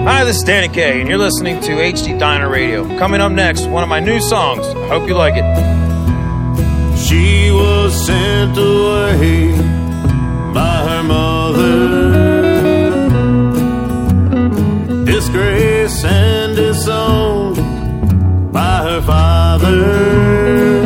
Hi, this is Danny Kaye, and you're listening to HD Diner Radio. Coming up next, one of my new songs. I hope you like it. She was sent away by her mother, disgraced and disowned by her father.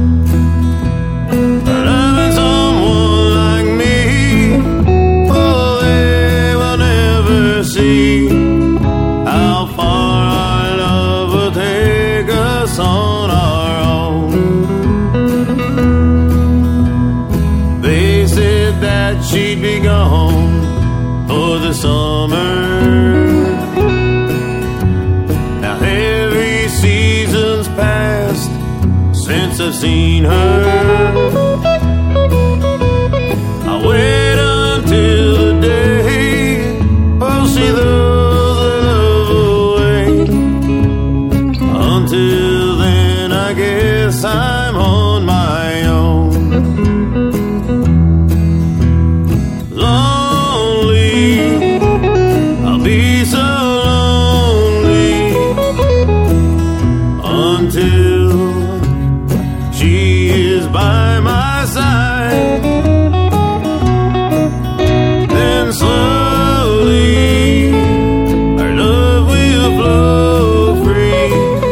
Loving someone like me, oh, they will never see how far our love will take us on our own. They said that she'd be gone for the summer. Now every season's passed since I've seen her. I wait until the day, oh, she throws her love away. Until then, I guess I'm on my own. Lonely, I'll be so lonely until she is by my side. Then slowly our love will flow free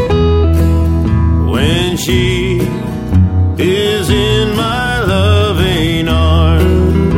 when she is in my loving arms.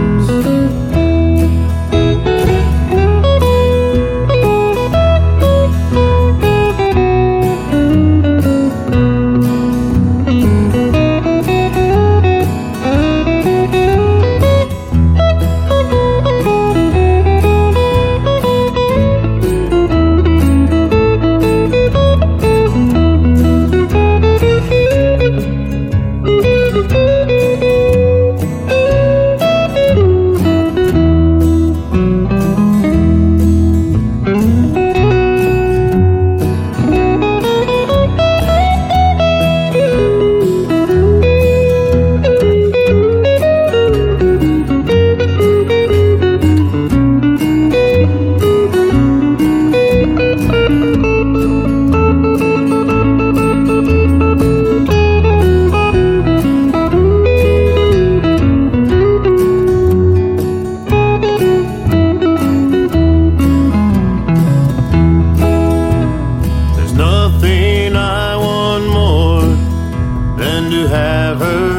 There's nothing I want more than to have her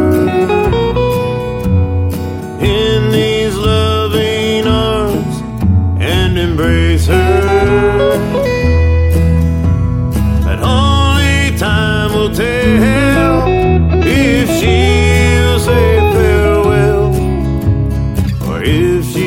in these loving arms and embrace her. But only time will tell if she'll say farewell or if she